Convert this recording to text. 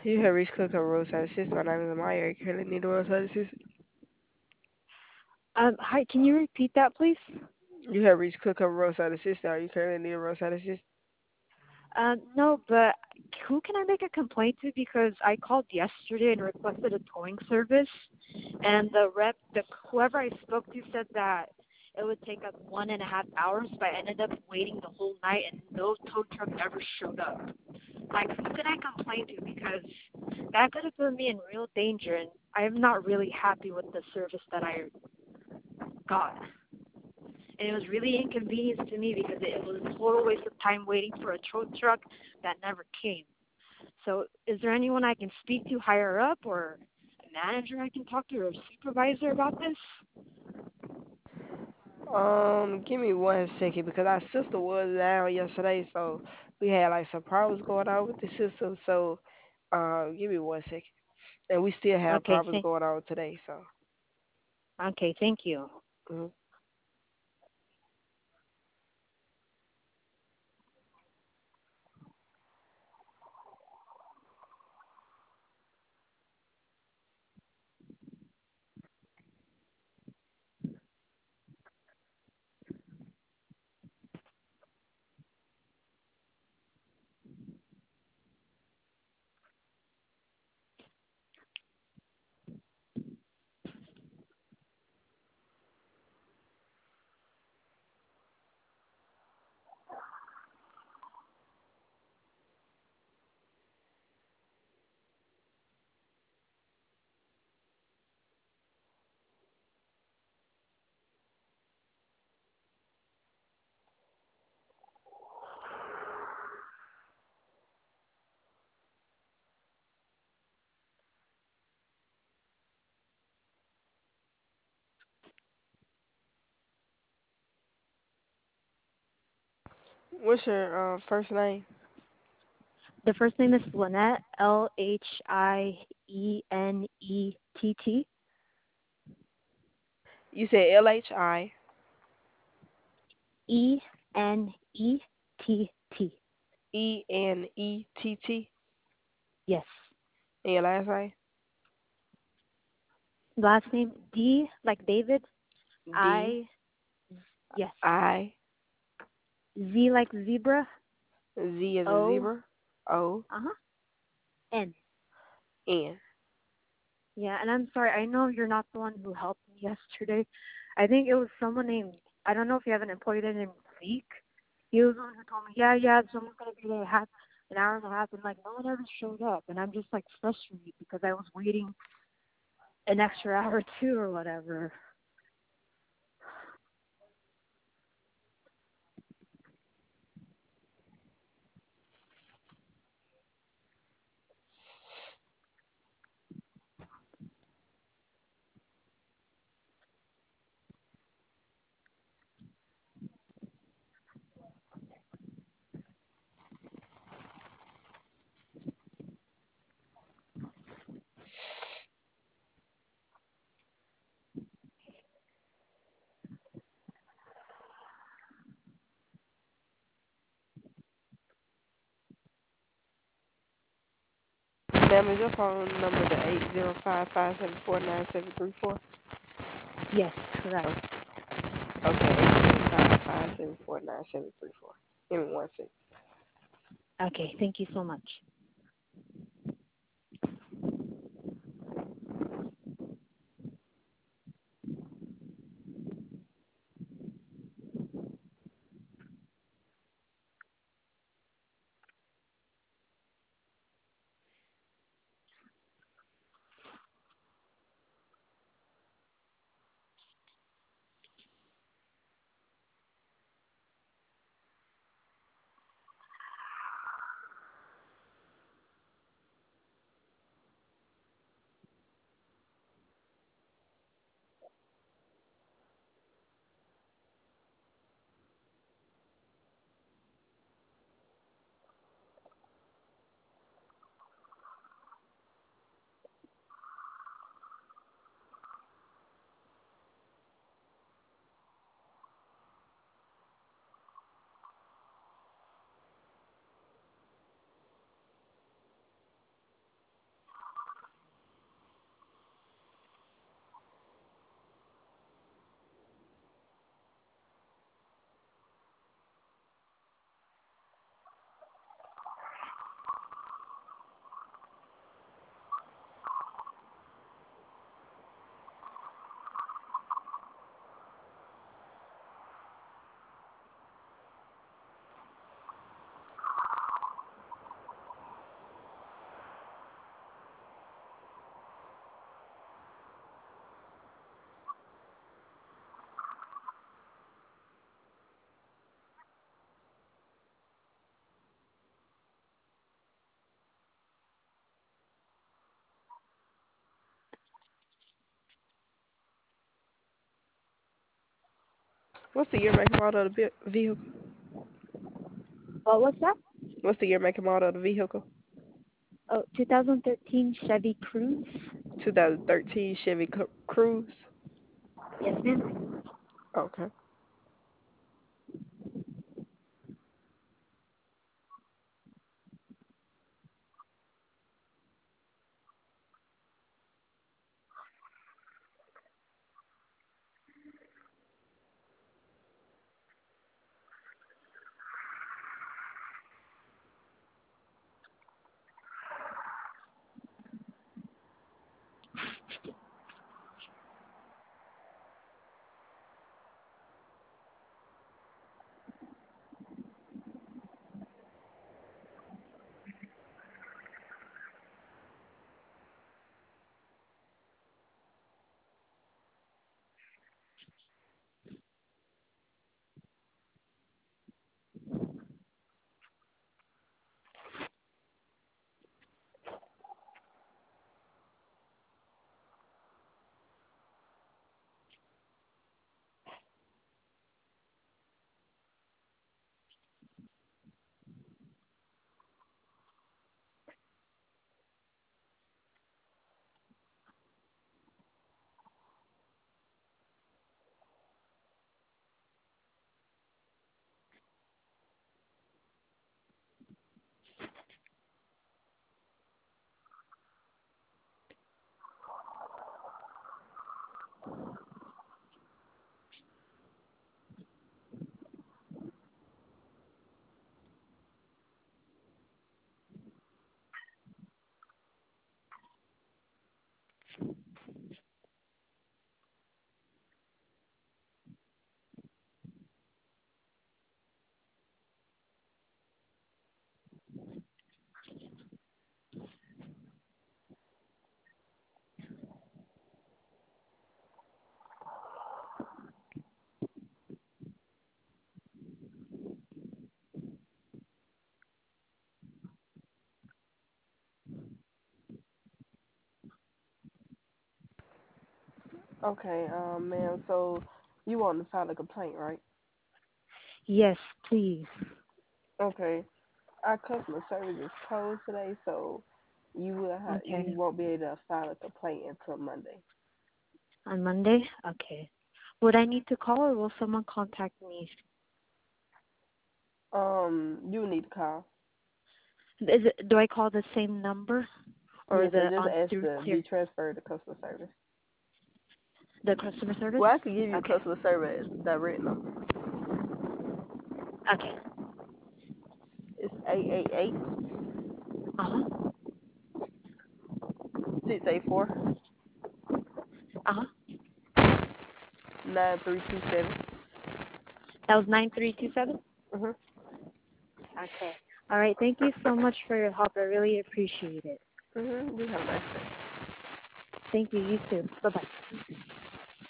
You have reached Cook Roadside Assist. My name is Amaya. You currently need a roadside assist. Hi, can you repeat that, please? You have reached Cook Roadside Assist. Are you currently need a roadside assist? No, but who can I make a complaint to? Because I called yesterday and requested a towing service, and whoever I spoke to said that it would take up 1.5 hours, but I ended up waiting the whole night and no tow truck ever showed up. Like, who can I complain to? Because that could have put me in real danger, and I'm not really happy with the service that I got. And it was really inconvenient to me because it was a total waste of time waiting for a tow truck that never came. So, is there anyone I can speak to higher up, or a manager I can talk to, or a supervisor about this? Give me 1 second because our sister was down yesterday, so we had like some problems going on with the system. So, give me 1 second, and we still have Okay, problems going on today. So, thank you. mhm. What's your first name? The first name is Lynette, Lhienett. You said LHI Enett. ENETT, Yes. and your last name Last name D like David. D I yes. I Z like zebra. Z as in O zebra O uh-huh. N. N. Yeah, and I'm sorry. I know you're not the one who helped me yesterday. I think it was someone named, I don't know if you have an employee there named Zeke. He was the one who told me, yeah, someone's going to be there an hour and a half, and like no one ever showed up. And I'm just like frustrated because I was waiting an extra hour too or whatever. Ma'am, is your phone number the 805-574-9734? Yes, correct. Okay, 805-574-9734. Give me 1 second. Okay, thank you so much. What's the year, make, and model of the vehicle? What was that? What's the year, make, and model of the vehicle? Oh, 2013 Chevy Cruze. 2013 Chevy Cruze. Yes, ma'am. Okay. Okay, ma'am. So you want to file a complaint, right? Yes, please. Okay. Our customer service is closed today, so you Okay. won't be able to file a complaint until Monday. On Monday? Okay. Would I need to call or will someone contact me? You need to call. Do I call the same number or Yes, and the just ask through to clear be transferred to customer service. the customer service? Well, I can give you Okay. customer service direct number. Okay. It's 888 Uh-huh. 684 Uh-huh. 9327. That was 9327? Mhm. Okay. All right. Thank you so much for your help. I really appreciate it. Mhm. You have a nice day. Thank you. You too. Bye-bye.